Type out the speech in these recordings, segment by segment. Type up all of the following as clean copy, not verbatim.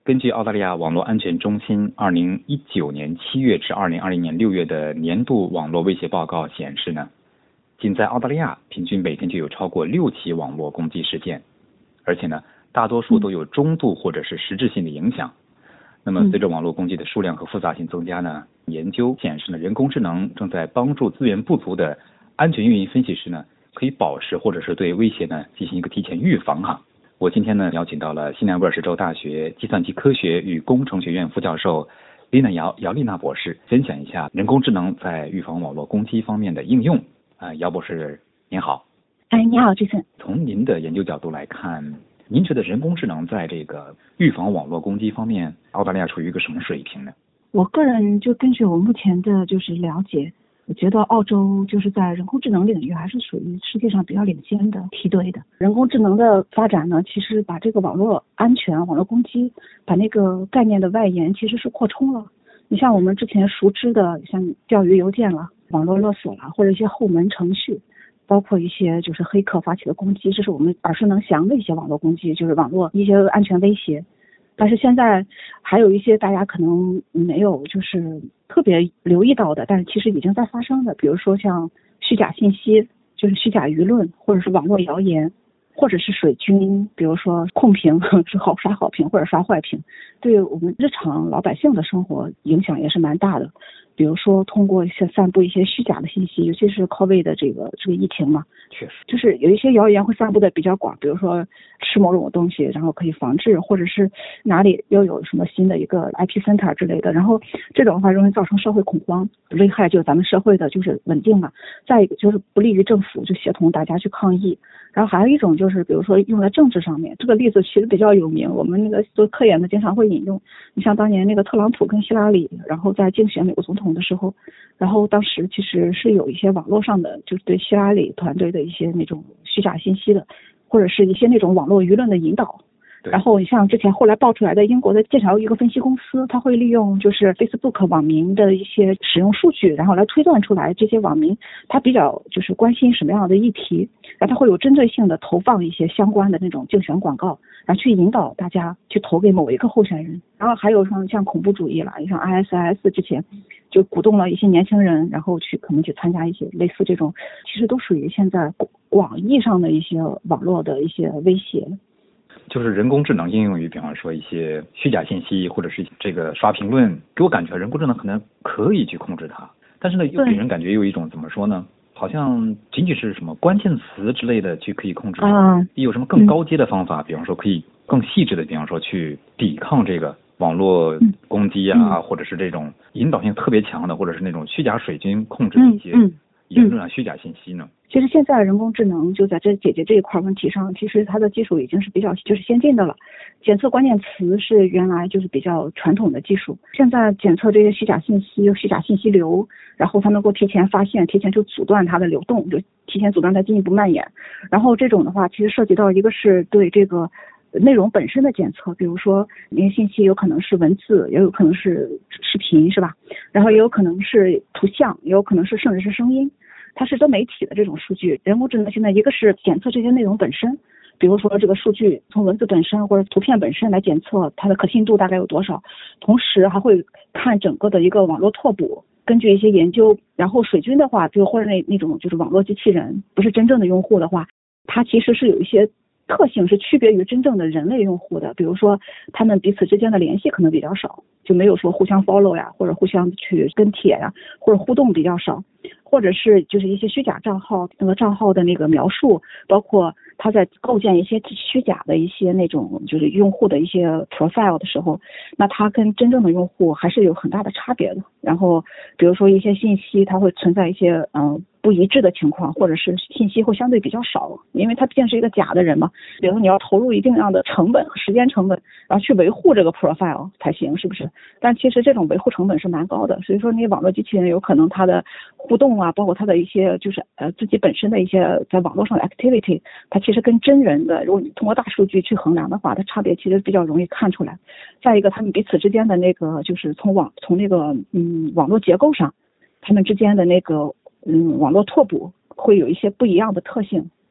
根据澳大利亚网络安全中心2019年7月至2020年6月的年度网络威胁报告显示呢，仅在澳大利亚平均每天就有超过6起网络攻击事件，而且呢，大多数都有中度或者是实质性的影响。那么随着网络攻击的数量和复杂性增加呢，研究显示呢，人工智能正在帮助资源不足的安全运营分析师呢，可以保持或者是对威胁呢进行一个提前预防哈。我今天呢邀请到了新南威尔士州大学计算机科学与工程学院副教授姚丽娜博士，分享一下人工智能在预防网络攻击方面的应用。姚博士您好。 你好，Jason。 从您的研究角度来看，您觉得人工智能在这个预防网络攻击方面，澳大利亚处于一个什么水平呢？ 我个人就根据我目前的就是了解，我觉得澳洲就是在人工智能领域还是属于世界上比较领先的梯队的。人工智能的发展呢，其实把这个网络安全、网络攻击，把那个概念的外延其实是扩充了。你像我们之前熟知的，像钓鱼邮件了、网络勒索了，或者一些后门程序，包括一些就是黑客发起的攻击，这是我们耳熟能详的一些网络攻击，就是网络一些安全威胁。但是现在还有一些大家可能没有就是特别留意到的，但是其实已经在发生的，比如说像虚假信息，就是虚假舆论，或者是网络谣言，或者是水军，比如说控评是刷好评或者刷坏评，对我们日常老百姓的生活影响也是蛮大的。比如说通过一些散布一些虚假的信息，尤其是 COVID 的这个疫情嘛， 确实就是有一些谣言会散布的比较广，比如说吃某种东西然后可以防治，或者是哪里又有什么新的一个 epicenter 之类的，然后这种的话容易造成社会恐慌，危害就是咱们社会的就是稳定嘛。再一个就是不利于政府就协同大家去抗议。然后还有一种就是比如说用在政治上面，这个例子其实比较有名，我们那个做科研的经常会引用。你像当年那个特朗普跟希拉里，然后在竞选美国总统的时候，然后当时其实是有一些网络上的就是对希拉里团队的一些那种虚假信息的，或者是一些那种网络舆论的引导。然后你像之前后来爆出来的英国的剑桥一个分析公司，它会利用就是 Facebook 网民的一些使用数据，然后来推断出来这些网民他比较就是关心什么样的议题，然后他会有针对性的投放一些相关的那种竞选广告，然后去引导大家去投给某一个候选人。然后还有像恐怖主义了，像 ISIS 之前就鼓动了一些年轻人，然后可能去参加一些类似这种，其实都属于现在广义上的一些网络的一些威胁。 就是人工智能应用于比方说一些虚假信息或者是这个刷评论，给我感觉人工智能可能可以去控制它，但是呢又给人感觉有一种怎么说呢，好像仅仅是什么关键词之类的去可以控制它，有什么更高阶的方法，比方说可以更细致的，比方说去抵抗这个网络攻击啊，或者是这种引导性特别强的，或者是那种虚假水军控制的一些言论啊、虚假信息呢？ 其实现在人工智能就在解决这一块问题上，其实它的技术已经是比较就是先进的了。检测关键词是原来就是比较传统的技术，现在检测这些虚假信息、虚假信息流，然后它能够提前发现、提前就阻断它的流动，就提前阻断它进一步蔓延。然后这种的话，其实涉及到一个是对这个内容本身的检测，比如说那些信息有可能是文字，也有可能是视频，是吧？然后也有可能是图像，也有可能是甚至是声音。它是多媒体的这种数据，人工智能现在一个是检测这些内容本身，比如说这个数据从文字本身或者图片本身来检测它的可信度大概有多少，同时还会看整个的一个网络拓扑，根据一些研究，然后水军的话，就或者那种就是网络机器人，不是真正的用户的话，它其实是有一些特性是区别于真正的人类用户的，比如说他们彼此之间的联系可能比较少，就没有说互相 follow 呀，或者互相去跟帖呀，或者互动比较少，或者是就是一些虚假账号，那个账号的那个描述，包括他在构建一些虚假的一些那种就是用户的一些 profile 的时候，那他跟真正的用户还是有很大的差别的。然后比如说一些信息它会存在一些不一致的情况，或者是信息会相对比较少，因为它毕竟是一个假的人嘛。比如说你要投入一定量的成本和时间成本，然后去维护这个 profile 才行，是不是？但其实这种维护成本是蛮高的，所以说那些网络机器人有可能它的互动啊，包括它的一些就是自己本身的一些在网络上的 activity， 它其实跟真人的，如果你通过大数据去衡量的话，它差别其实比较容易看出来。再一个，他们彼此之间的那个就是从那个网络结构上，他们之间的那个网络拓扑会有一些不一样的特性。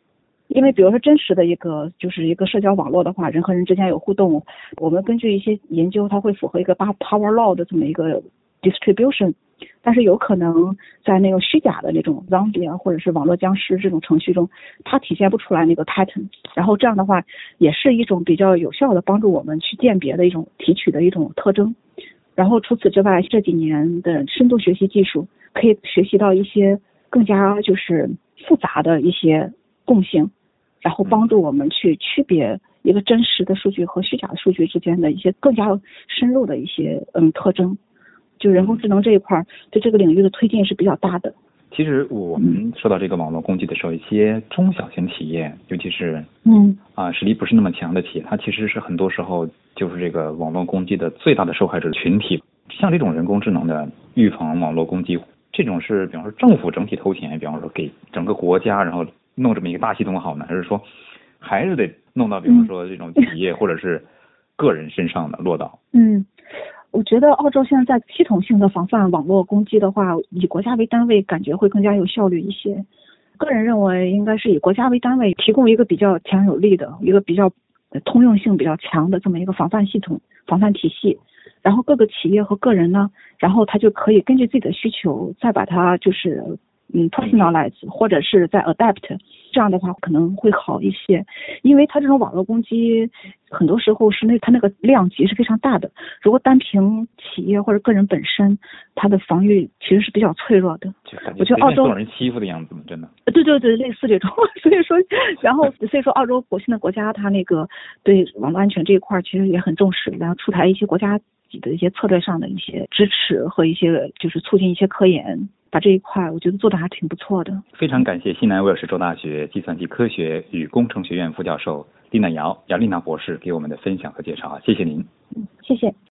因为比如说真实的一个社交网络的话，人和人之间有互动，我们根据一些研究，它会符合一个power law 的这么一个 distribution， 但是有可能在那个虚假的那种 zombie 啊，或者是网络僵尸这种程序中，它体现不出来那个 pattern， 然后这样的话也是一种比较有效的帮助我们去鉴别的一种提取的一种特征。然后除此之外，这几年的深度学习技术可以学习到一些更加就是复杂的一些共性，然后帮助我们去区别一个真实的数据和虚假的数据之间的一些更加深入的一些特征。就人工智能这一块对这个领域的推进是比较大的。 其实我们说到这个网络攻击的时候，一些中小型企业，尤其是实力不是那么强的企业，它其实是很多时候就是这个网络攻击的最大的受害者群体。像这种人工智能的预防网络攻击，这种是比方说政府整体投钱，比方说给整个国家然后弄这么一个大系统好呢，还是说还是得弄到比方说这种企业或者是个人身上的落到？ 我觉得澳洲现在在系统性的防范网络攻击的话，以国家为单位感觉会更加有效率一些。个人认为应该是以国家为单位，提供一个比较强有力的一个比较通用性比较强的这么一个防范系统、防范体系。然后各个企业和个人呢，然后他就可以根据自己的需求，再把它就是personalize 或者是再 adapt， 这样的话可能会好一些。因为它这种网络攻击很多时候是它那个量级是非常大的，如果单凭企业或者个人本身，它的防御其实是比较脆弱的。我觉得澳洲受人欺负的样子，真的。 对，类似这种。所以说澳洲现在国家它那个对网络安全这一块其实也很重视，然后出台一些国家的一些策略上的一些支持和一些就是促进一些科研，把这一块我觉得做的还挺不错的。 非常感谢西南威尔士州大学计算机科学与工程学院副教授丽娜姚丽娜博士给我们的分享和介绍，谢谢您。 谢谢。